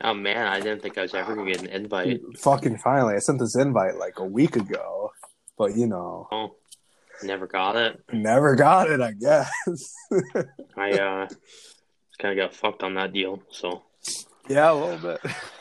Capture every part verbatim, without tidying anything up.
Oh man, I didn't think I was ever gonna get an invite. Fucking finally, I sent this invite like a week ago, but you know, Oh, never got it. never got it. I guess. I uh, kind of got fucked on that deal. So Yeah, a little bit.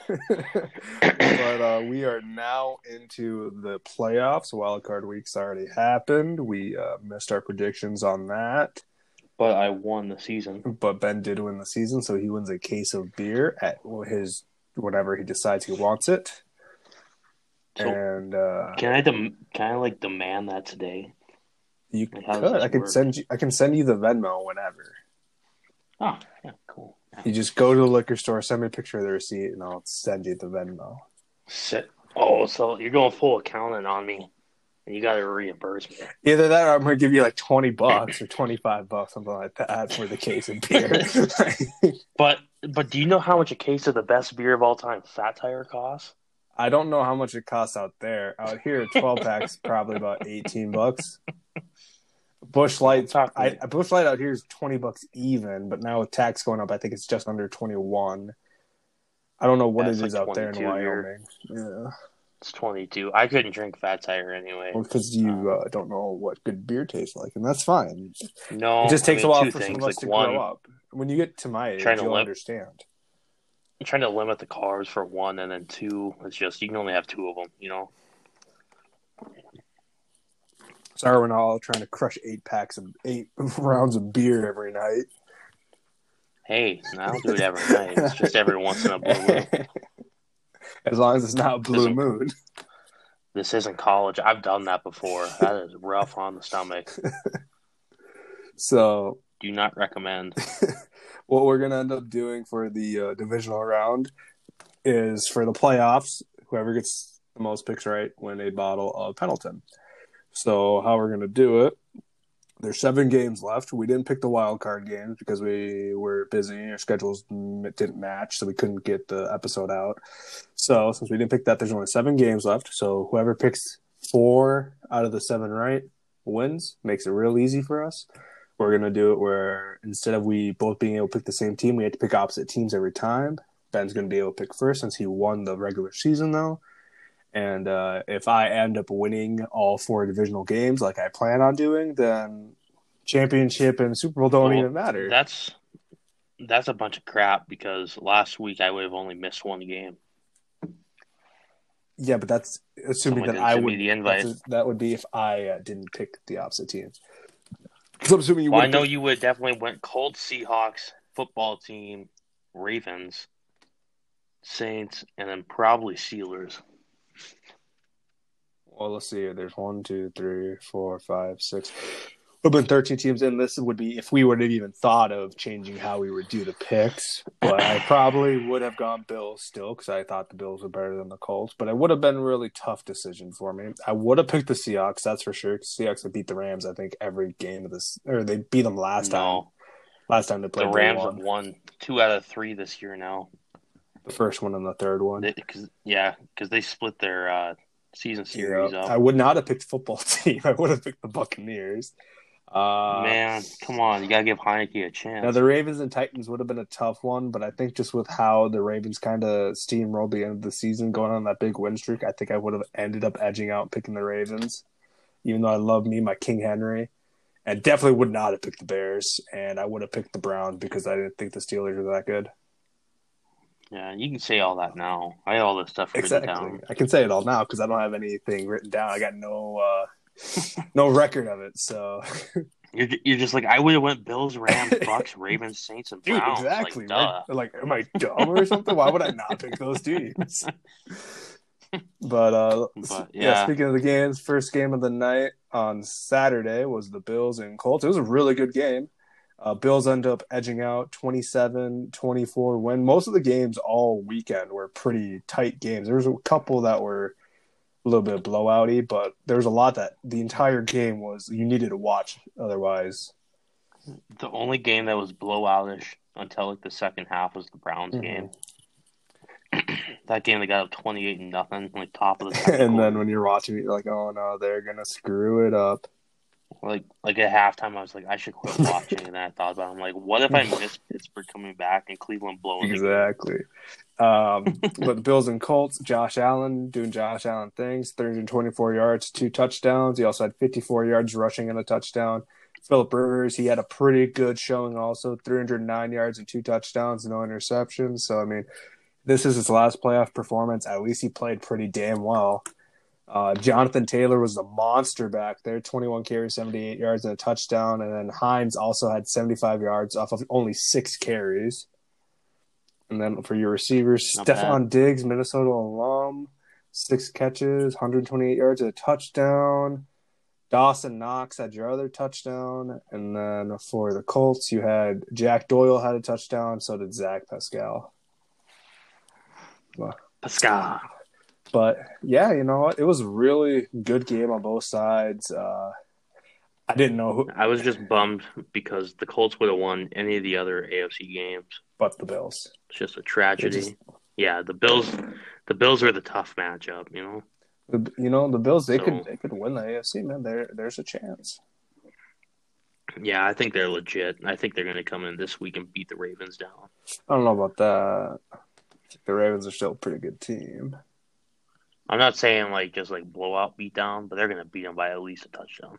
But uh, we are now into the playoffs. Wild card week's already happened. We uh, missed our predictions on that. But I won the season. But Ben did win the season, so he wins a case of beer at his whenever he decides he wants it. So and uh, can I dem- can I like demand that today? You like, could. I could work? send you. I can send you the Venmo whenever. Oh, yeah, cool. Yeah. You just go to the liquor store, send me a picture of the receipt, and I'll send you the Venmo. Sit. Oh, so you're going full accounting on me, and you got to reimburse me. Either that, or I'm going to give you like twenty bucks or twenty-five bucks, something like that, for the case of beer. but but do you know how much a case of the best beer of all time, Fat Tire, costs? I don't know how much it costs out there. Out here, twelve packs probably about eighteen bucks. Busch Light, I, Busch Light out here is twenty bucks even, but now with tax going up, I think it's just under twenty-one. I don't know what yeah, it is like out there in Wyoming. Here. Yeah, it's twenty-two. I couldn't drink Fat Tire anyway. Well, because you um, uh, don't know what good beer tastes like, and that's fine. No, it just takes I mean, a while for things, some of us like to one, grow up. When you get to my age, you'll lim- understand. I'm trying to limit the carbs for one, and then two, it's just you can only have two of them. You know. Sorry, we're not all trying to crush eight packs of eight rounds of beer every night. Hey, I don't do it every night. It's just every once in a blue moon. As long as it's not blue this moon. This isn't college. I've done that before. That is rough on the stomach. So, do not recommend. What we're going to end up doing for the uh, divisional round is for the playoffs, whoever gets the most picks right win a bottle of Pendleton. So how we're going to do it, there's seven games left. We didn't pick the wild card games because we were busy. Our schedules didn't match, so we couldn't get the episode out. So since we didn't pick that, there's only seven games left. So whoever picks four out of the seven right wins. Makes it real easy for us. We're going to do it where instead of we both being able to pick the same team, we had to pick opposite teams every time. Ben's going to be able to pick first since he won the regular season, though. And uh, if I end up winning all four divisional games like I plan on doing, then championship and Super Bowl don't well, even matter. That's that's a bunch of crap because last week I would have only missed one game. Yeah, but that's assuming Someone that I would. The invite. That would be if I uh, didn't pick the opposite teams. Because I'm assuming you. Well, I know picked... you would definitely went Colts, Seahawks, football team, Ravens, Saints, and then probably Steelers. Well, let's see here. There's one, two, three, four, five, six. Would have been thirteen teams in. This would be if we would have even thought of changing how we would do the picks. But I probably would have gone Bills still because I thought the Bills were better than the Colts. But it would have been a really tough decision for me. I would have picked the Seahawks, that's for sure. Because Seahawks have beat the Rams, I think, every game of this. Or they beat them last no. time. Last time they played the Rams have won two out of three this year now. The first one and the third one. They, cause, yeah, because they split their uh, season series yeah, up. I would not have picked football team. I would have picked the Buccaneers. Uh, Man, come on. You got to give Heineke a chance. Now, the Ravens and Titans would have been a tough one, but I think just with how the Ravens kind of steamrolled the end of the season going on that big win streak, I think I would have ended up edging out picking the Ravens, even though I love me, my King Henry. And definitely would not have picked the Bears, and I would have picked the Browns because I didn't think the Steelers were that good. Yeah, you can say all that now. I have all this stuff written exactly. down. I can say it all now because I don't have anything written down. I got no uh, no record of it, so... You're you're just like I would have went Bills, Rams, Bucks, Ravens, Saints, and Browns. Dude, exactly. Like, duh. Right? Like, am I dumb or something? Why would I not pick those teams? But, uh, but yeah. yeah. Speaking of the games, first game of the night on Saturday was the Bills and Colts. It was a really good game. Uh, Bills end up edging out twenty-seven twenty-four win. Most of the games all weekend were pretty tight games. There was a couple that were a little bit blowouty, but there was a lot that the entire game was you needed to watch. Otherwise, the only game that was blowoutish until like the second half was the Browns mm-hmm. game. That game they got up twenty-eight and nothing, like top of the second and quarter. Then when you're watching it, you're like, oh no, they're gonna screw it up. Like like at halftime, I was like, I should quit watching, and then I thought about it. I'm like, what if I miss Pittsburgh coming back and Cleveland blowing exactly. the game? Um, but the Bills and Colts, Josh Allen doing Josh Allen things, three hundred twenty-four yards, two touchdowns. He also had fifty-four yards rushing and a touchdown. Philip Rivers, he had a pretty good showing also, three hundred nine yards and two touchdowns, no interceptions. So, I mean, this is his last playoff performance. At least he played pretty damn well. Uh, Jonathan Taylor was the monster back there, twenty-one carries, seventy-eight yards and a touchdown. And then Hines also had seventy-five yards off of only six carries. And then for your receivers, Not Stephon bad. Diggs, Minnesota alum, six catches, one hundred twenty-eight yards and a touchdown. Dawson Knox had your other touchdown. And then for the Colts, you had Jack Doyle had a touchdown. So did Zach Pascal. Well, Pascal. But, yeah, you know what? It was a really good game on both sides. Uh, I didn't know who. I was just bummed because the Colts would have won any of the other A F C games. But the Bills. It's just a tragedy. Just, yeah, the Bills the Bills are the tough matchup, you know? the, you know, the Bills, they So, could they could win the A F C, man. There, there's a chance. yeah, I think they're legit. I think they're going to come in this week and beat the Ravens down. I don't know about that. I think the Ravens are still a pretty good team. I'm not saying, like, just, like, blowout beat down, but they're going to beat them by at least a touchdown.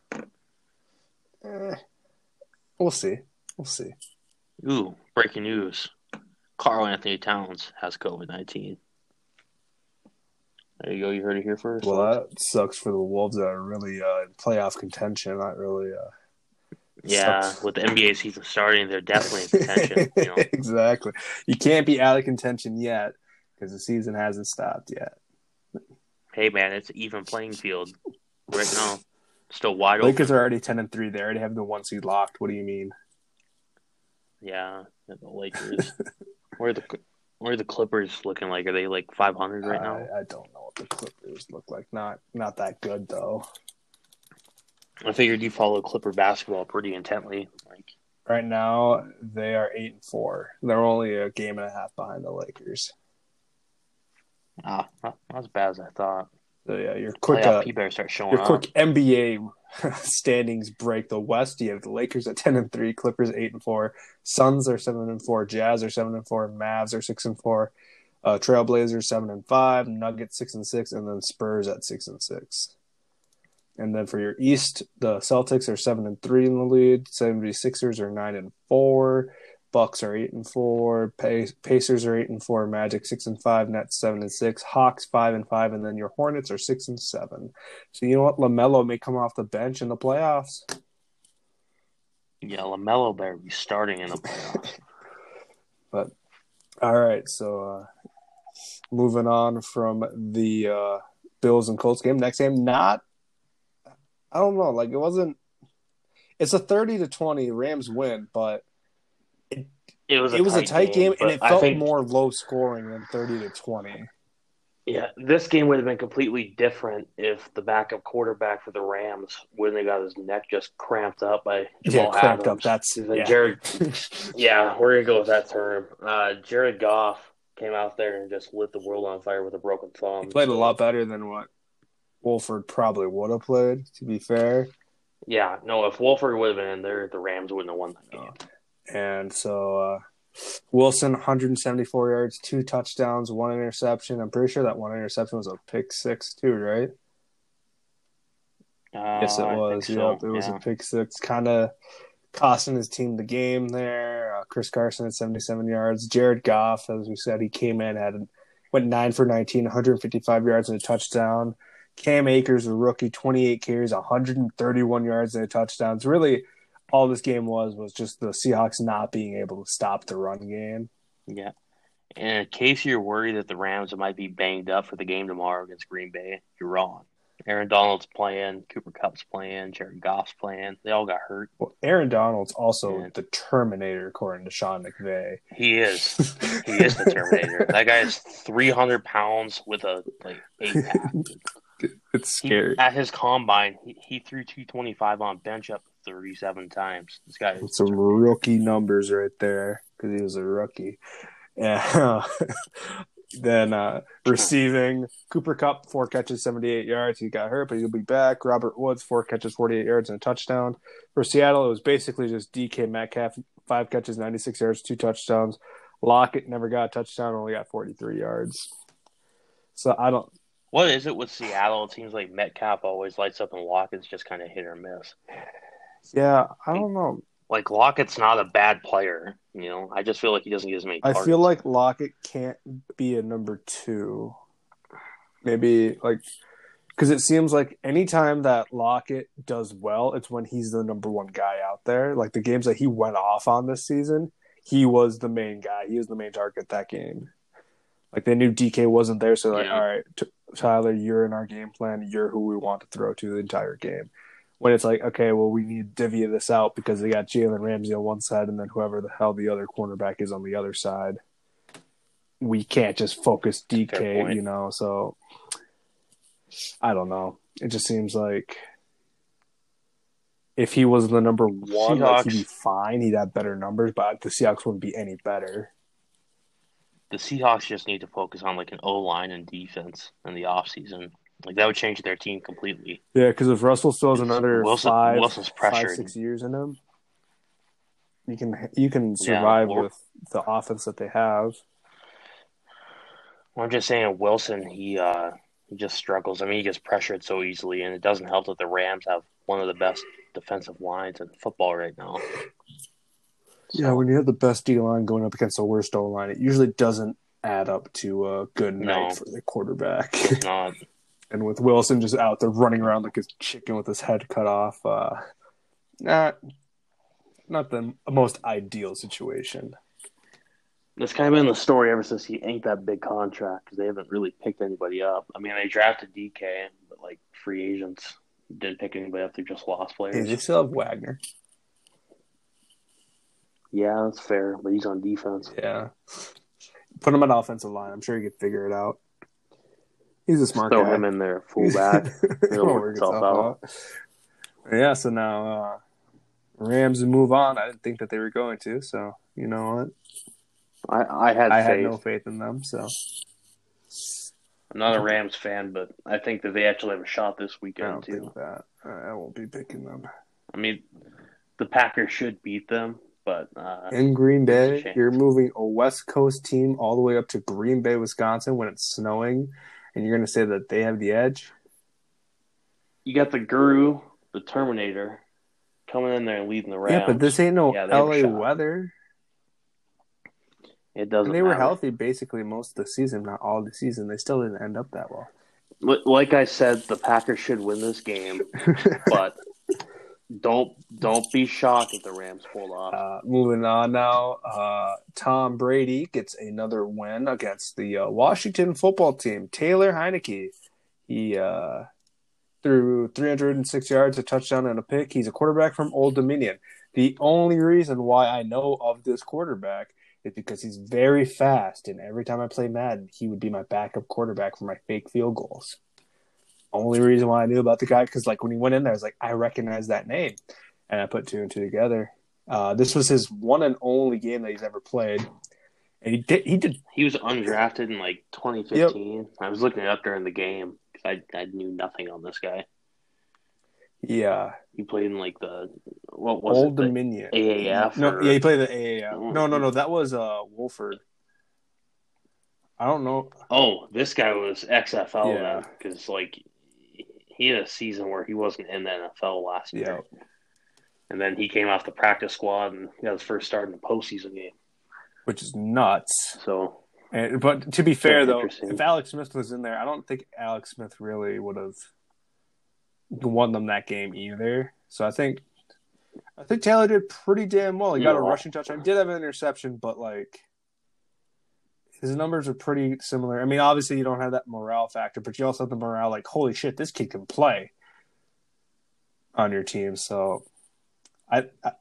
Eh, we'll see. We'll see. Ooh, breaking news. Karl Anthony Towns has COVID nineteen. There you go. You heard it here first. Well, that sucks for the Wolves that are really uh, in playoff contention. Not really. Uh, Yeah, sucks. with the N B A season starting, they're definitely in contention. You know? Exactly. You can't be out of contention yet because the season hasn't stopped yet. Hey, man, it's an even playing field right now. Still wide Lakers open. are already ten and three. They already have the one seed locked. What do you mean? Yeah, the Lakers. where are the Where are the Clippers looking like? Are they like five hundred right now? I, I don't know what the Clippers look like. Not not that good though. I figured you follow Clipper basketball pretty intently. Like Right now, they are eight and four. They're only a game and a half behind the Lakers. ah, not, not as bad as I thought. So yeah, your quick Playoff uh, P better start showing your up. quick N B A standings break. The West, you have the Lakers at ten and three, Clippers eight and four, Suns are seven and four, Jazz are seven and four, Mavs are six and four, uh, Trailblazers seven and five, Nuggets six and six, and then Spurs at six and six. And then for your East, the Celtics are seven and three in the lead. seventy-sixers are nine and four. Bucks are eight and four. Pacers are eight and four. Magic six and five. Nets seven and six. Hawks five and five. And then your Hornets are six and seven. So you know what? LaMelo may come off the bench in the playoffs. Yeah, LaMelo better be starting in the playoffs. But all right, so uh, moving on from the uh, Bills and Colts game. Next game, not. I don't know. Like it wasn't. It's a thirty to twenty Rams win, but it, It was a it was tight a tight game, game, and but it I felt think- more low scoring than thirty to twenty. Yeah, this game would have been completely different if the backup quarterback for the Rams wouldn't have got his neck just cramped up by Jamal Yeah, cramped Adams. up. That's And then yeah. Jared. Yeah, we're gonna go with that term. Uh, Jared Goff came out there and just lit the world on fire with a broken thumb. He played a So, lot better than what Wolford probably would have played. To be fair, Yeah, no, if Wolford would have been in there, the Rams wouldn't have won that game. and so uh, Wilson, one hundred seventy-four yards, two touchdowns, one interception. I'm pretty sure that one interception was a pick six too, right? Uh, Yes, it I was. think so, Yep, it was yeah. a pick six. Kind of costing his team the game there. Uh, Chris Carson had seventy-seven yards. Jared Goff, as we said, he came in, had went nine for nineteen, one hundred fifty-five yards and a touchdown. Cam Akers, a rookie, twenty-eight carries, one hundred thirty-one yards and a touchdown. It's really all this game was was just the Seahawks not being able to stop the run game. Yeah. And in case you're worried that the Rams might be banged up for the game tomorrow against Green Bay, you're wrong. Aaron Donald's playing, Cooper Kupp's playing, Jared Goff's playing. They all got hurt. Well, Aaron Donald's also Yeah. the Terminator, according to Sean McVay. He is. He is the Terminator. That guy is three hundred pounds with a like eight pack. It's He- scary. at his combine, he, he threw two twenty-five on bench up thirty-seven times. This guy is Some rookie numbers right there because he was a rookie. Yeah. Then uh, receiving, Cooper Kupp, four catches, seventy-eight yards. He got hurt, but he'll be back. Robert Woods, four catches, forty-eight yards, and a touchdown. For Seattle, it was basically just D K Metcalf, five catches, ninety-six yards, two touchdowns. Lockett never got a touchdown, only got forty-three yards. So I don't. What is it with Seattle? It seems like Metcalf always lights up and Lockett's just kind of hit or miss. Yeah, I don't know. Like, Lockett's not a bad player, you know? I just feel like he doesn't get as many targets. I feel like Lockett can't be a number two. Maybe, like, because it seems like anytime that Lockett does well, it's when he's the number one guy out there. Like, the games that he went off on this season, he was the main guy. He was the main target that game. Like, they knew D K wasn't there, so like, Yeah. all right, t- Tyler, you're in our game plan. You're who we want to throw to the entire game. When it's like, okay, well, we need to divvy this out because they got Jalen Ramsey on one side and then whoever the hell the other cornerback is on the other side. We can't just focus D K, you know, so I don't know. It just seems like if he was the number one, like, he'd be fine. He'd have better numbers, but the Seahawks wouldn't be any better. The Seahawks just need to focus on, like, an O-line and defense in the offseason. Like, that would change their team completely. Yeah, because if Russell still has another Wilson, five, Wilson's five, six years in him, you can you can survive yeah, or, with the offense that they have. I'm just saying, Wilson, he uh, he just struggles. I mean, he gets pressured so easily, and it doesn't help that the Rams have one of the best defensive lines in football right now. So, yeah, when you have the best D-line going up against the worst O-line, it usually doesn't add up to a good night no, for the quarterback. It's not. And with Wilson just out there running around like a chicken with his head cut off, uh, not not the most ideal situation. That's kind of been the story ever since he inked that big contract because they haven't really picked anybody up. I mean, they drafted D K, but like free agents didn't pick anybody up. They just lost players. Hey, they still have Wagner. Yeah, that's fair, but he's on defense. Yeah. Put him on offensive line. I'm sure he could figure it out. He's a smart Throw guy. Throw him in there, fullback. It'll work itself out. out. Yeah, so now uh, Rams move on. I didn't think that they were going to, so you know what? I, I had I faith. had no faith in them, so. I'm not a Rams fan, but I think that they actually have a shot this weekend, I don't too. think that. I won't be picking them. I mean, the Packers should beat them, but... Uh, in Green Bay, you're moving a West Coast team all the way up to Green Bay, Wisconsin when it's snowing, and you're going to say that they have the edge? You got the Guru, the Terminator, coming in there and leading the Rams. Yeah, but this ain't no yeah, L A weather. It doesn't and they matter. were healthy basically most of the season, not all the season. They still didn't end up that well. Like I said, the Packers should win this game, but don't don't be shocked if the Rams pull off. Uh, moving on now, uh, Tom Brady gets another win against the uh, Washington football team. Taylor Heineke, he uh, threw three hundred six yards, a touchdown, and a pick. He's a quarterback from Old Dominion. The only reason why I know of this quarterback is because he's very fast, and every time I play Madden, he would be my backup quarterback for my fake field goals. Only reason why I knew about the guy, because like when he went in there, I was like, I recognize that name, and I put two and two together. Uh, this was his one and only game that he's ever played, and he did. He did. He was undrafted in like twenty fifteen. Yep. I was looking it up during the game because I I knew nothing on this guy. Yeah, he played in like the what was Old it? Dominion A A F. No, or... yeah, he played the A A F. No, no, no, that was uh Wolford. I don't know. Oh, this guy was X F L yeah. then, because like he had a season where he wasn't in the N F L last year, yeah. and then he came off the practice squad and got his first start in the postseason game, which is nuts. So, and, but to be fair though, if Alex Smith was in there, I don't think Alex Smith really would have won them that game either. So I think, I think Taylor did pretty damn well. He got yeah. a rushing touchdown. He did have an interception, but like his numbers are pretty similar. I mean, obviously you don't have that morale factor, but you also have the morale like, holy shit, this kid can play on your team. So I, I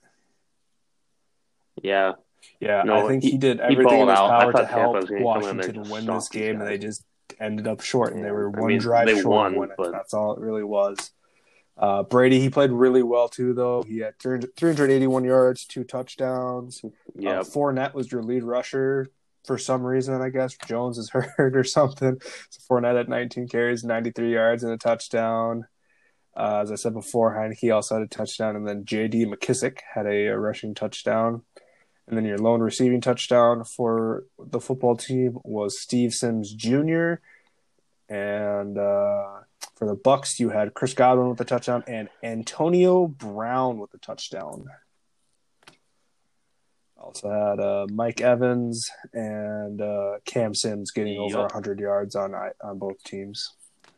yeah, yeah, no, I think he, he did everything in his power to help Washington win this game, and they just ended up short, and yeah. they were one I mean, drive short won, of winning. But... That's all it really was. Uh, Brady, he played really well too, though. He had three hundred eighty-one yards, two touchdowns. Yeah, uh, Fournette was your lead rusher for some reason, I guess. Jones is hurt or something. So Fournette at nineteen carries, ninety-three yards, and a touchdown. Uh, as I said before, Heineke also had a touchdown, and then J D McKissick had a, a rushing touchdown. And then your lone receiving touchdown for the football team was Steve Sims Junior And uh, for the Bucks, you had Chris Godwin with the touchdown and Antonio Brown with the touchdown. Also had uh, Mike Evans and uh, Cam Sims getting Yep. over one hundred yards on on both teams.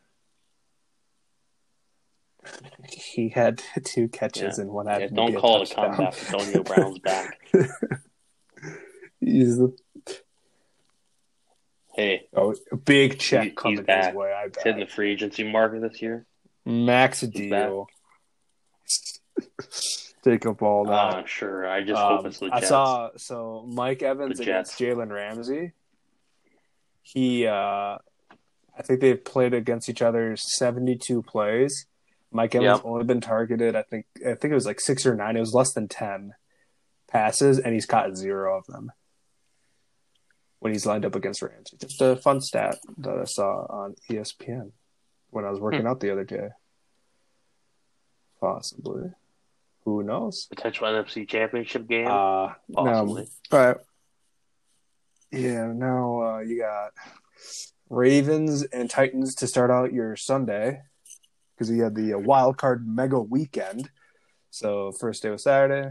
He had two catches Yeah. and one Yeah, happened to don't be a call it a touchdown. comeback. Antonio Brown's back. He's the Hey, oh, a big check he- he's coming back. his way. I He's hitting bet. the free agency market this year. Max He's deal. Take up all that. Uh, sure. I just hope Um, it's the I Jets. saw so Mike Evans The against Jets. Jalen Ramsey. He, uh, I think they've played against each other seventy-two plays. Mike Evans Yep. only been targeted. I think I think it was like six or nine. It was less than ten passes, and he's caught zero of them when he's lined up against Ramsey. Just a fun stat that I saw on E S P N when I was working Hmm. out the other day. Possibly. Who knows? Potential N F C Championship game. Uh, Possibly. Now, all right. Yeah, now uh, you got Ravens and Titans to start out your Sunday because you had the uh, wild card mega weekend. So first day was Saturday.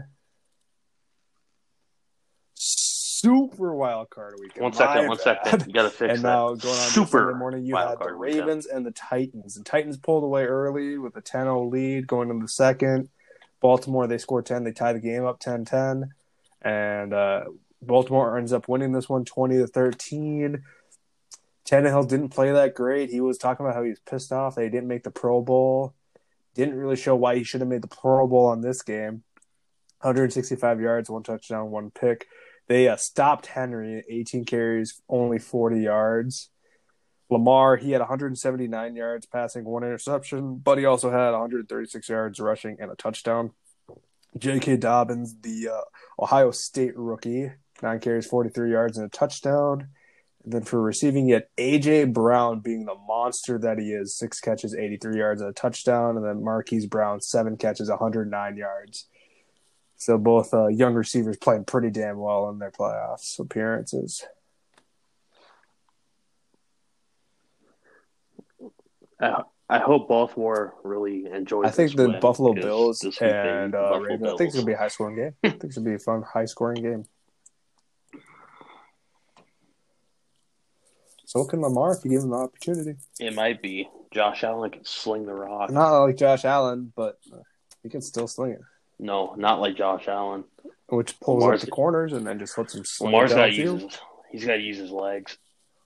Super wild card weekend. One second, My one bad. second. You got to fix And that. now going on to Super Sunday morning, you wild had the card weekend. Ravens and the Titans. And Titans pulled away early with a ten oh lead going into the second. Baltimore, they scored ten. They tie the game up ten ten. And uh, Baltimore ends up winning this one twenty to thirteen. Tannehill didn't play that great. He was talking about how he was pissed off they didn't make the Pro Bowl. Didn't really show why he should have made the Pro Bowl on this game. one hundred sixty-five yards, one touchdown, one pick. They uh, stopped Henry, eighteen carries, only forty yards. Lamar, he had one hundred seventy-nine yards passing, one interception, but he also had one hundred thirty-six yards rushing and a touchdown. J K. Dobbins, the uh, Ohio State rookie, nine carries, forty-three yards and a touchdown. And then for receiving, you had A J. Brown being the monster that he is, six catches, eighty-three yards and a touchdown. And then Marquise Brown, seven catches, one hundred nine yards. So both uh, young receivers playing pretty damn well in their playoffs appearances. I, I hope Baltimore really enjoys I think this the win, Buffalo 'cause Bills this week they beat and the uh, Buffalo Ravens. I think it's Bills. gonna be a high scoring game. I think it's gonna be a fun, high scoring game. So can Lamar if you give him the opportunity. It might be. Josh Allen can sling the rock. Not like Josh Allen, but he can still sling it, No, not like Josh Allen. which pulls Lamar's- up the corners and then just lets him sling Lamar's it got to use downfield. his, he's got to use his legs.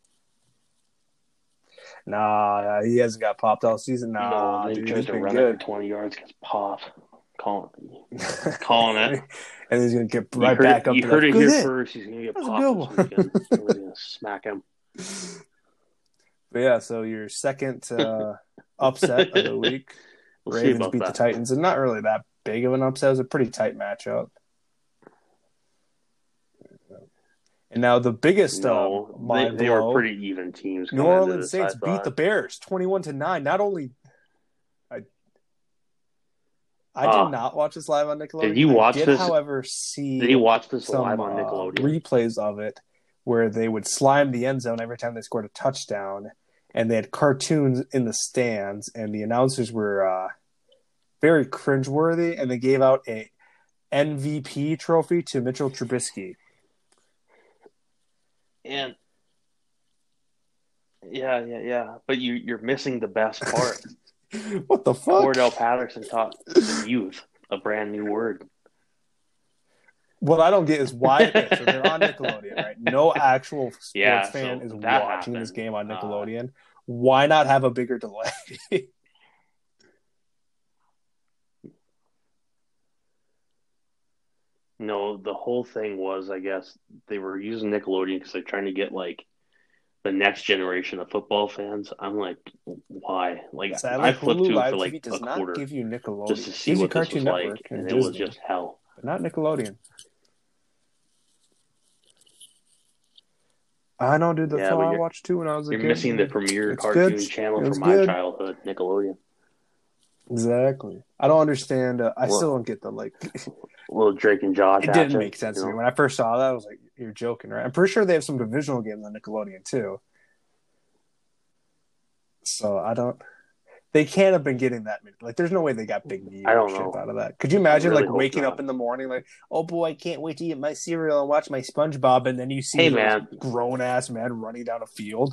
Nah, he hasn't got popped all season. Nah, no, they dude, tried he's to been run it good. for twenty yards because pop. Calling, calling it. And he's gonna get You right heard, back up. you to heard that. it Good here hit. first. He's going to get That's a popped good this one. weekend. Somebody's going to smack him. But yeah, so your second uh, upset of the week, We'll see Ravens about beat that. the Titans, and not really that big of an upset. It was a pretty tight matchup. And now the biggest No, uh, mind they, they blow, were pretty even teams. New coming into Orleans this, Saints I beat thought. the Bears twenty-one to nine. Not only I, I Ah. did not watch this live on Nickelodeon. Did you watch I did, this? however, see Did you watch this some live on uh, Nickelodeon? replays of it where they would slime the end zone every time they scored a touchdown, and they had cartoons in the stands, and the announcers were uh, very cringeworthy, and they gave out a M V P trophy to Mitchell Trubisky. And yeah, yeah, yeah. But you you're missing the best part. What the fuck? Cordell Patterson taught the youth a brand new word. What I don't get is why okay, so they're on Nickelodeon, right? No actual sports Yeah, fan so is that watching happened. this game on Uh, Nickelodeon. Why not have a bigger delay? No, the whole thing was, I guess, they were using Nickelodeon because they're trying to get like the next generation of football fans. I'm like, why? Like, Sadly, I flipped Hulu to it Live for T V like does a not quarter give you Nickelodeon. just to It see gives you what this Cartoon was Network like, and and it was Disney, just hell. but not Nickelodeon. I know, dude. That's Yeah, all but I you're- watched too when I was a You're kid. missing the premier It's cartoon good. channel It was from my good. childhood, Nickelodeon. Exactly. I don't understand. Uh, I Well, still don't get the like. little Drake and Josh It didn't action. make sense You to me know? when I first saw that. I was like, "You're joking, right?" I'm pretty sure they have some divisional games on Nickelodeon too. So I don't. They can't have been getting that many. Like, there's no way they got big I don't viewership know. out of that. Could you I imagine really like hope waking not. up in the morning, like, "Oh boy, I can't wait to eat my cereal and watch my SpongeBob," and then you see Hey, those man. grown ass men running down a field.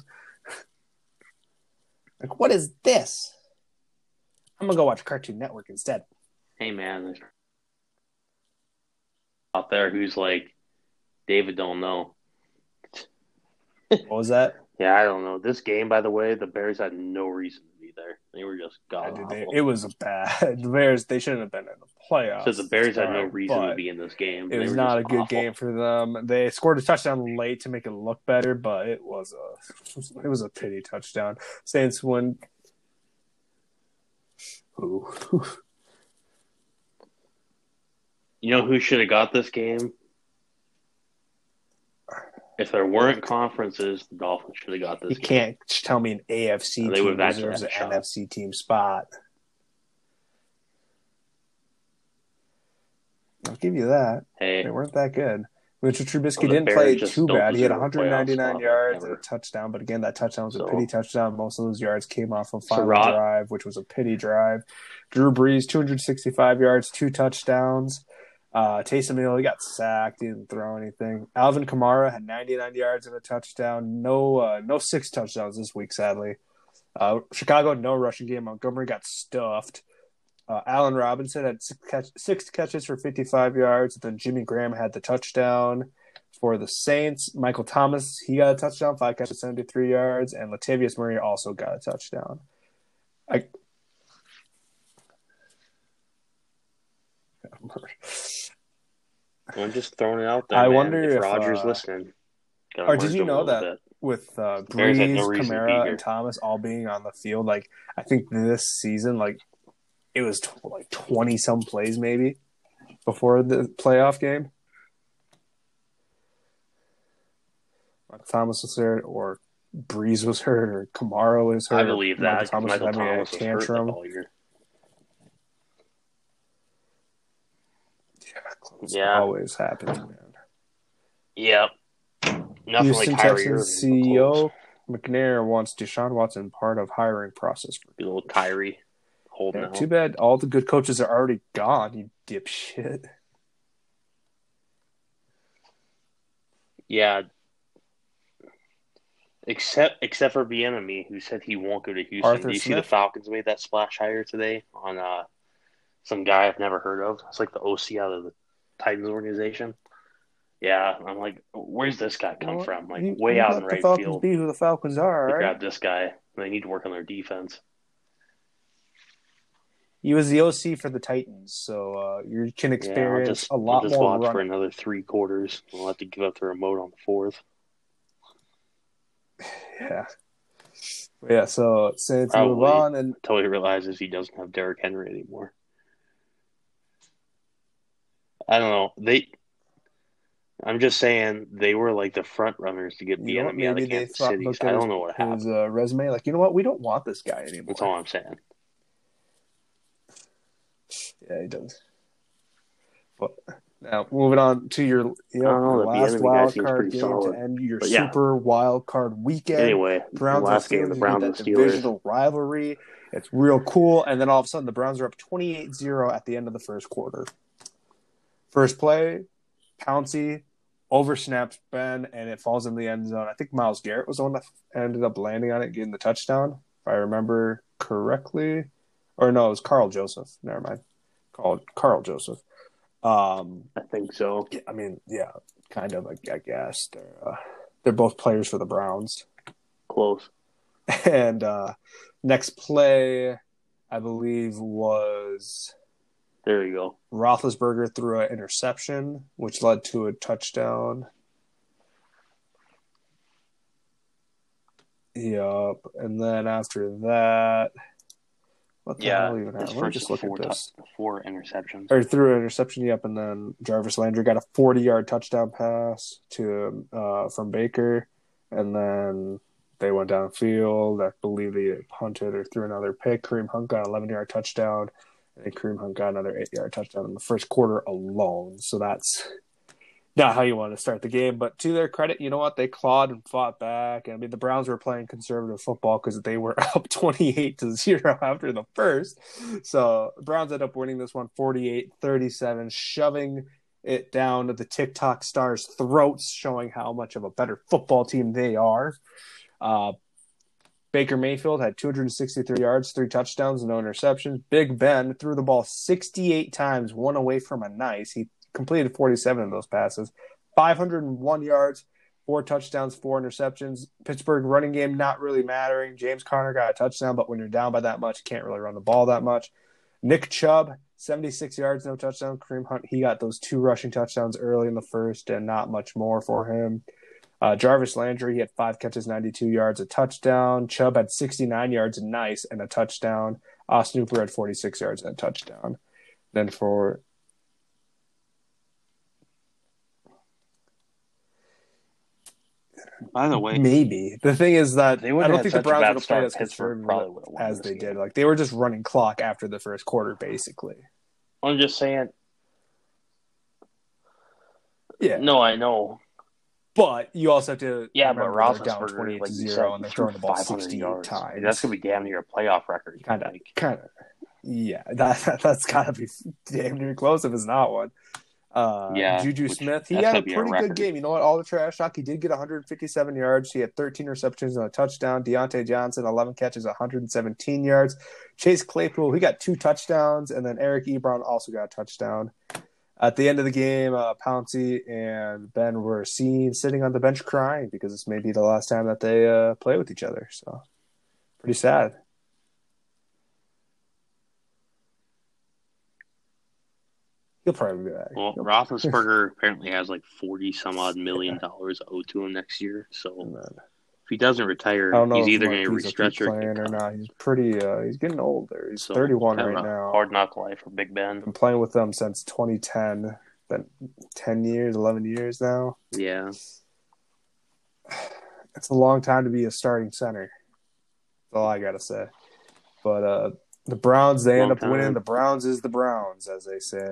Like, what is this? I'm gonna go watch Cartoon Network instead. Hey, man. There's out there who's like, David don't know. What was that? Yeah, I don't know. This game, by the way, the Bears had no reason to be there. They were just Yeah, god dude, they, awful. it was a bad. The Bears, they shouldn't have been in the playoffs. So the Bears had no Sorry, reason to but be in this game. it They was were not just a good awful. game for them. They scored a touchdown late to make it look better, but it was a it was a pity touchdown. Saints win. Ooh. You know who should have got this game? If there weren't conferences, the Dolphins should have got this You game. can't tell me an A F C They team would've actually deserves had an a shot. N F C team spot. I'll give you that. Hey, They weren't that good. Mitchell Trubisky the didn't Bears play just too don't bad. He had deserve a playoff one ninety-nine spot yards and a ever. touchdown, but again, that touchdown was a So- pity touchdown. Most of those yards came off of final Rod- drive, which was a pity drive. Drew Brees, two hundred sixty-five yards, two touchdowns. Uh, Taysom Hill, he got sacked. He didn't throw anything. Alvin Kamara had ninety-nine yards and a touchdown. No, uh, no six touchdowns this week, sadly. Uh, Chicago, no rushing game. Montgomery got stuffed. Uh, Allen Robinson had six, catch, six catches for fifty-five yards. Then Jimmy Graham had the touchdown for the Saints. Michael Thomas, he got a touchdown, five catches, seventy-three yards. And Latavius Murray also got a touchdown. I, I'm just throwing it out there. I man. wonder if, if, Rodgers uh, listening. Gotta or merge did you them a know little that bit. with uh, Bears had Breeze, no reason to be Kamara, here. and Thomas all being on the field, like I think this season, like it was tw- like twenty some plays maybe before the playoff game. Like Thomas was hurt, or Breeze was hurt, or Kamara was hurt. I believe or that. Michael 'cause Thomas Michael was having Thomas a was hurt tantrum. all year. Yeah, close. Yeah. Always happens, man. Yep. Nothing Houston like Kyrie Texans Irving. C E O McNair wants Deshaun Watson part of hiring process. For Good old Kyrie holding yeah, out. too bad all the good coaches are already gone, you dipshit. Yeah. Except except for Bieniemy, who said he won't go to Houston. Arthur Do you see the Smith? Falcons made that splash hire today on uh, some guy I've never heard of? It's like the O C out of the Titans organization. Yeah, I'm like, where's this guy come Well, from? Like you, way you out let in the right Falcons field. be who the Falcons are, They right? grabbed this guy. They need to work on their defense. He was the O C for the Titans, so uh, you can Yeah, I'll experience just, a lot I'll just more watch for running. another three quarters. We'll have to give up the remote on the fourth. Yeah. But yeah, so Saints Probably. move on, and Until he realizes he doesn't have Derrick Henry anymore. I don't know. They. I'm just saying they were like the front runners to get you know what? Bieniemy out Maybe of they Kansas thought, City. looked I at his, don't know what happened. his uh, resume, like, you know what? We don't want this guy anymore. That's all I'm saying. Yeah, he does. But now moving on to your you know, I don't know, your the last Bieniemy guy wild seems card pretty game solid. to end your But yeah. super wild card weekend. Anyway, Browns the last and game, the Steelers, Browns you and get that Steelers. divisional rivalry. It's real cool, and then all of a sudden the Browns are up twenty-eight zero at the end of the first quarter. First play, Pouncey oversnaps Ben, and it falls in the end zone. I think Myles Garrett was the one that ended up landing on it, getting the touchdown, if I remember correctly. Or no, it was Carl Joseph. Never mind. Called Carl Joseph. Um, I think so. I mean, yeah, kind of. I, I guess they're uh, they're both players for the Browns. Close. And uh, next play, I believe, was There you go. Roethlisberger threw an interception, which led to a touchdown. Yup. And then after that, what the Yeah, hell even his happened? Let me first just look four, at this. tu- four interceptions. Or threw an interception, yep, and then Jarvis Landry got a forty-yard touchdown pass to uh, from Baker, and then they went downfield. I believe they punted or threw another pick. Kareem Hunt got an eleven-yard touchdown, and then Kareem Hunt got another eight-yard touchdown in the first quarter alone. So that's not how you want to start the game. But to their credit, you know what? They clawed and fought back. I mean, the Browns were playing conservative football because they were up twenty-eight to zero after the first. So the Browns ended up winning this one forty-eight thirty-seven, shoving it down to the TikTok stars' throats, showing how much of a better football team they are. Uh, Baker Mayfield had two hundred sixty-three yards, three touchdowns, no interceptions. Big Ben threw the ball sixty-eight times, one away from a nice. He completed forty-seven of those passes, five hundred one yards, four touchdowns, four interceptions. Pittsburgh running game not really mattering. James Conner got a touchdown, but when you're down by that much, you can't really run the ball that much. Nick Chubb, seventy-six yards, no touchdown. Kareem Hunt, he got those two rushing touchdowns early in the first and not much more for him. Uh, Jarvis Landry, he had five catches, ninety-two yards, a touchdown. Chubb had sixty-nine yards, nice, and a touchdown. Austin Hooper had forty-six yards and a touchdown. Then for By the way, maybe the thing is that they I would don't have think the such a Browns bad would have played start. as Pittsburgh conservative probably would have won as this they game. did. Like they were just running clock after the first quarter, basically. I'm just saying. Yeah. No, I know. But you also have to Yeah, but remember they're down Roethlisberger, twenty-eight like to you zero, said, and they're threw throwing the ball five hundred sixty-eight yards. times. Like, that's gonna be damn near a playoff record. Kind of, like. kind of. Yeah, that that's gotta be damn near close if it's not one. Uh, Yeah, Juju which- Smith, he that's had a gotta be a pretty good record. game. You know what? All the trash talk, he did get one hundred fifty-seven yards. He had thirteen receptions and a touchdown. Deontay Johnson, eleven catches, one hundred seventeen yards. Chase Claypool, he got two touchdowns, and then Eric Ebron also got a touchdown. At the end of the game, uh, Pouncey and Ben were seen sitting on the bench crying because this may be the last time that they uh, play with each other. So, pretty sad. He'll probably be back. Well, He'll- Roethlisberger apparently has like forty some odd million dollars owed to him next year. So and then- if he doesn't retire, I don't know he's if either going to Marquise will keep restructure playing or not. He's pretty. Uh, he's getting older. He's So, thirty-one kind of right a now. Hard knock life for Big Ben. Been playing with them since twenty ten. Been ten years, eleven years now. Yeah. It's a long time to be a starting center. That's all I gotta say. But uh, the Browns, they end Long up winning. time. The Browns is the Browns, as they say.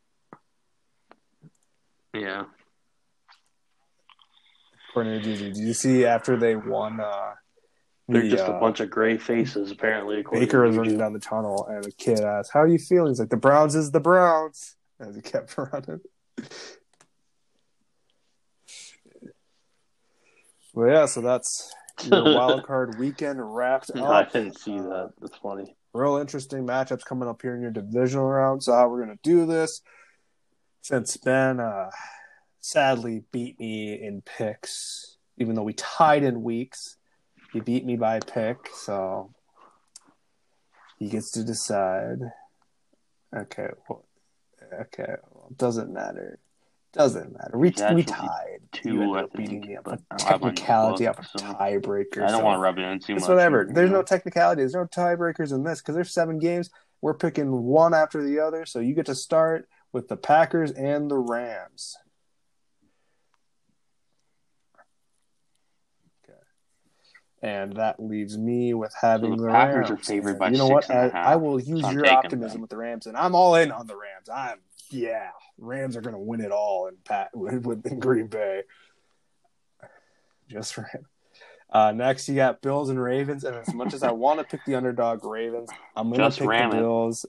Yeah. According to Gigi, did you see after they won? Uh, They're the, just uh, a bunch of gray faces, apparently. according Baker to was running Juju. down the tunnel, and a kid asked, "How are you feeling?" He's like, "The Browns is the Browns," as he kept running. Well, yeah, so that's your wild card weekend wrapped No, I up. didn't see Uh, that. That's funny. Real interesting matchups coming up here in your divisional round. So how we're gonna do this? Since Ben uh, sadly beat me in picks, even though we tied in weeks, he beat me by a pick, so he gets to decide. Okay, well, okay, well, doesn't matter. Doesn't matter. We It's we actually tied. two, you ended I up beating think, me up but a I don't have my technicality book, off a so tiebreaker. I don't so want to rub it in too it's much. whatever. you There's know? no technicality. There's no tiebreakers in this because there's seven games. We're picking one after the other, so you get to start with the Packers and the Rams. Okay, and that leaves me with having So the the Packers Rams. are favored And by you know six what? and a I, half, I will use so I'm your taking optimism them. with the Rams, and I'm all in on the Rams. I'm yeah, Rams are going to win it all in Pat with, with in Green Bay. Just for him. Uh, next, you got Bills and Ravens, and as much as I want to pick the underdog Ravens, I'm going to Just pick ram the it. Bills.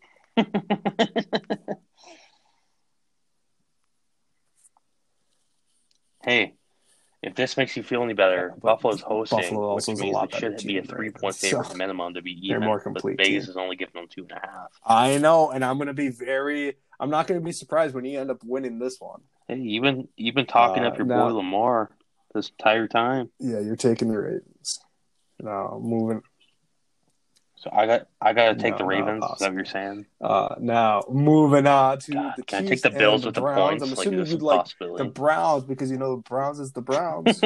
Hey, if this makes you feel any better, But Buffalo's hosting, Buffalo also which is a means lot they should better be a team than three-point Ravens, favorite so minimum to be they're even. more But complete Vegas team. is only giving them two and a half. I know, and I'm going to be very – I'm not going to be surprised when you end up winning this one. Hey, you've been you've been talking Uh, up your now- boy Lamar this entire time. Yeah, you're taking the Ravens. Now, moving So I got I got to take No, the not Ravens. Is that what possible. you're saying? uh, now moving on to God, the can I Chiefs take the Bills and with the the Browns. points? I'm Like, assuming there's you'd some like possibility. the Browns because you know the Browns is the Browns.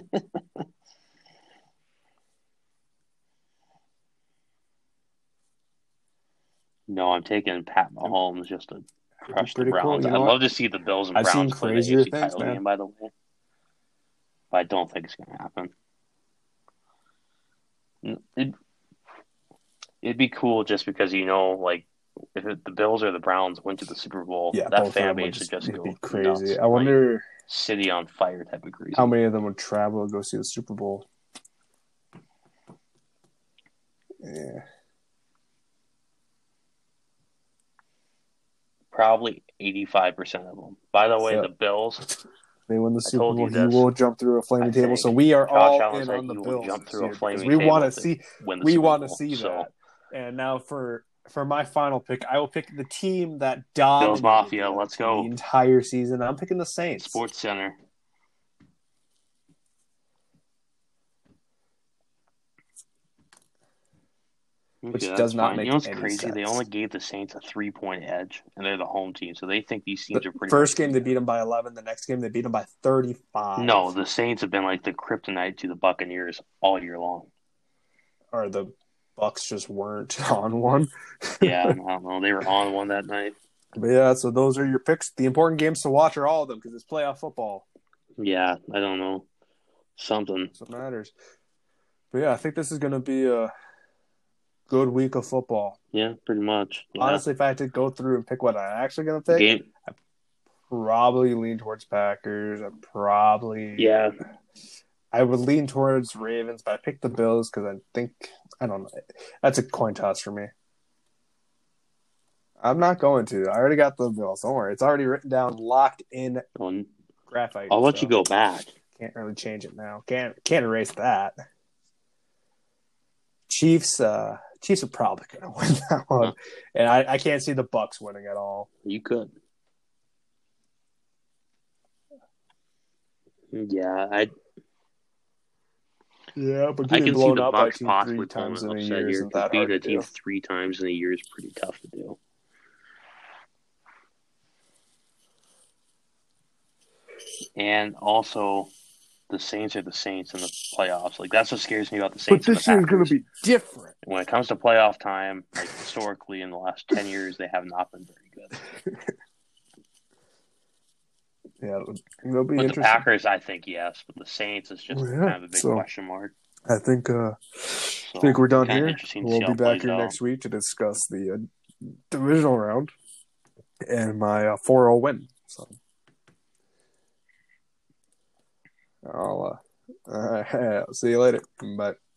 No, I'm taking Pat Mahomes just to crush the Pretty cool. Browns. You I'd know love what? to see the Bills and I've seen Browns play the crazier A F C things, title man. game, by the way. But I don't think it's going to happen. It, it'd be cool just because, you know, like, if it, the Bills or the Browns went to the Super Bowl, Yeah, that both of fan them would base would just just it'd be go crazy. nuts. I wonder like, city on fire type of crazy. how many of them would travel to go see the Super Bowl. Yeah. Probably eighty-five percent of them. By the way, Yep. the Bills, They win the I Super told Bowl. you He this, will jump through a flaming I table. think. So we are Josh all Allen in said on the he will Bills jump this through a year because flaming we want table to to see win the we Super want to Bowl. see So, that. And now for for my final pick, I will pick the team that Bills dominated Mafia, the let's team go. the entire season. I'm picking the Saints. Sports Center. Which Okay, does that's not fine. make You know what's any crazy? sense. They only gave the Saints a three-point edge, and they're the home team, so they think these teams The are pretty first much game they beat them by eleven. The next game they beat them by thirty-five. No, the Saints have been like the kryptonite to the Buccaneers all year long. Or the Bucks just weren't on one. Yeah, I don't know. They were on one that night. But yeah, so those are your picks. The important games to watch are all of them because it's playoff football. Yeah, I don't know. Something. That's what matters. But yeah, I think this is going to be a good week of football. Yeah, pretty much. Yeah. Honestly, if I had to go through and pick what I'm actually going to pick, Game. I probably lean towards Packers. I probably Yeah. I would lean towards Ravens, but I picked the Bills because I think I don't know. That's a coin toss for me. I'm not going to. I already got the Bills. Don't worry. It's already written down, locked in Well, graphite. I'll let so you go back. Can't really change it now. Can't can't erase that. Chiefs, uh, Chiefs are probably going to win that one, Huh. and I, I can't see the Bucks winning at all. You could. Yeah, I Yeah, but I getting can see blown the out by a Bucks team possibly three pulling times an in a upset year here isn't because that hard beating a to team do. three times in a year is pretty tough to do. And also, the Saints are the Saints in the playoffs. Like, that's what scares me about the Saints. But this and the year's going Packers. to be different. When it comes to playoff time, like historically in the last ten years, they have not been very good. Yeah, it'll, it'll be But the interesting. Packers, I think yes, but the Saints is just Well, yeah, kind of a big so- question mark. I think uh, So, I think we're done kinda here. interesting to We'll see be how it back plays here out. next week to discuss the uh, divisional round and my uh, four oh win. So I'll uh, uh, see you later. Bye.